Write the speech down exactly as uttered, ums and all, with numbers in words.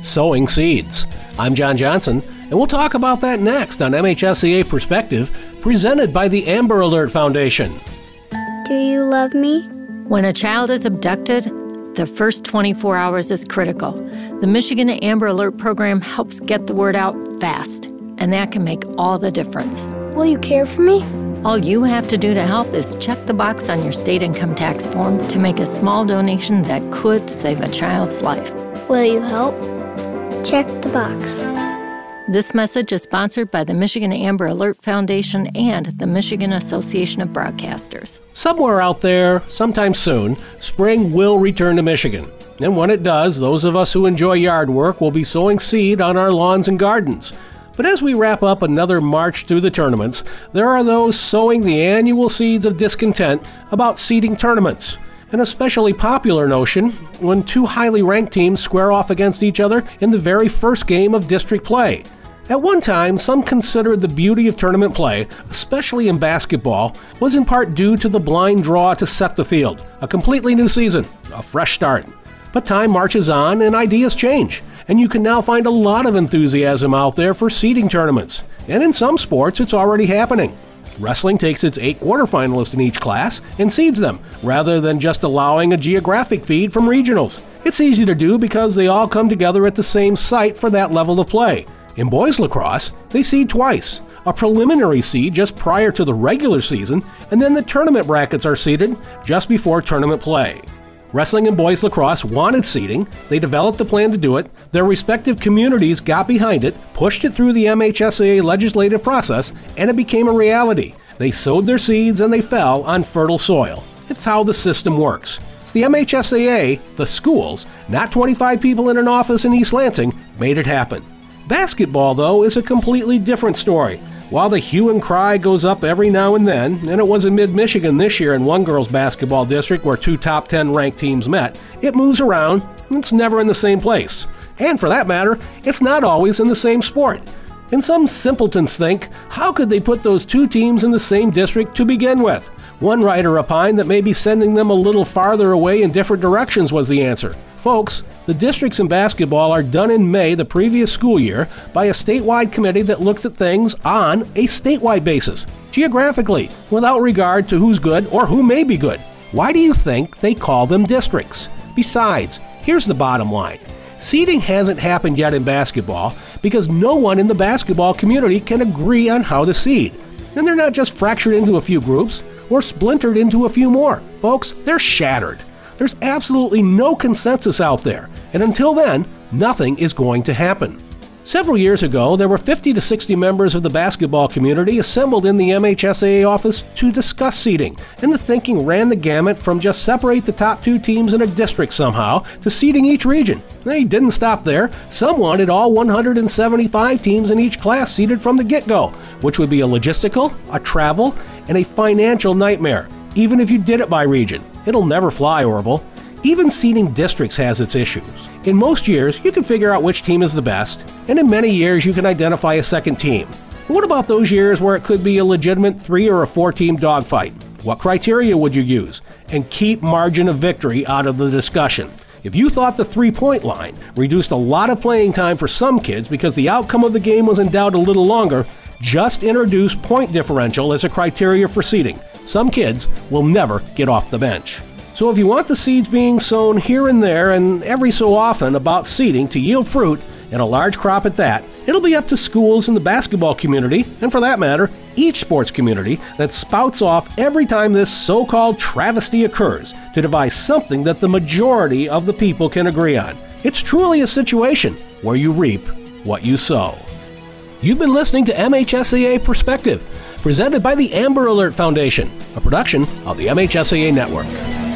sowing seeds. I'm John Johnson, and we'll talk about that next on M H S A A Perspective, presented by the Amber Alert Foundation. Do you love me? When a child is abducted, the first twenty-four hours is critical. The Michigan Amber Alert program helps get the word out fast, and that can make all the difference. Will you care for me? All you have to do to help is check the box on your state income tax form to make a small donation that could save a child's life. Will you help? Check the box. This message is sponsored by the Michigan Amber Alert Foundation and the Michigan Association of Broadcasters. Somewhere out there, sometime soon, spring will return to Michigan. And when it does, those of us who enjoy yard work will be sowing seed on our lawns and gardens. But as we wrap up another march through the tournaments, there are those sowing the annual seeds of discontent about seeding tournaments. An especially popular notion when two highly ranked teams square off against each other in the very first game of district play. At one time, some considered the beauty of tournament play, especially in basketball, was in part due to the blind draw to set the field, a completely new season, a fresh start. But time marches on and ideas change, and you can now find a lot of enthusiasm out there for seeding tournaments. And in some sports, it's already happening. Wrestling takes its eight quarterfinalists in each class and seeds them, rather than just allowing a geographic feed from regionals. It's easy to do because they all come together at the same site for that level of play. In boys lacrosse, they seed twice, a preliminary seed just prior to the regular season, and then the tournament brackets are seeded just before tournament play. Wrestling and boys lacrosse wanted seeding, they developed a plan to do it, their respective communities got behind it, pushed it through the M H S A A legislative process, and it became a reality. They sowed their seeds and they fell on fertile soil. It's how the system works. It's the M H S A A, the schools, not twenty-five people in an office in East Lansing, made it happen. Basketball, though, is a completely different story. While the hue and cry goes up every now and then, and it was in mid-Michigan this year in one girls' basketball district where two top ten ranked teams met, it moves around, and it's never in the same place. And for that matter, it's not always in the same sport. And some simpletons think, how could they put those two teams in the same district to begin with? One writer opined that maybe sending them a little farther away in different directions was the answer. Folks, the districts in basketball are done in May the previous school year by a statewide committee that looks at things on a statewide basis, geographically, without regard to who's good or who may be good. Why do you think they call them districts? Besides, here's the bottom line. Seeding hasn't happened yet in basketball because no one in the basketball community can agree on how to seed. And they're not just fractured into a few groups or splintered into a few more. Folks, they're shattered. There's absolutely no consensus out there, and until then, nothing is going to happen. Several years ago, there were fifty to sixty members of the basketball community assembled in the M H S A A office to discuss seeding, and the thinking ran the gamut from just separate the top two teams in a district somehow to seeding each region. They didn't stop there. Some wanted all one hundred seventy-five teams in each class seeded from the get-go, which would be a logistical, a travel, and a financial nightmare. Even if you did it by region, it'll never fly, Orville. Even seeding districts has its issues. In most years, you can figure out which team is the best, and in many years you can identify a second team. But what about those years where it could be a legitimate three or a four-team dogfight? What criteria would you use? And keep margin of victory out of the discussion. If you thought the three-point line reduced a lot of playing time for some kids because the outcome of the game was in doubt a little longer, just introduce point differential as a criteria for seeding. Some kids will never get off the bench. So if you want the seeds being sown here and there and every so often about seeding to yield fruit, and a large crop at that, it'll be up to schools in the basketball community, and for that matter, each sports community that spouts off every time this so-called travesty occurs to devise something that the majority of the people can agree on. It's truly a situation where you reap what you sow. You've been listening to M H S A A Perspective, presented by the Amber Alert Foundation, a production of the M H S A A Network.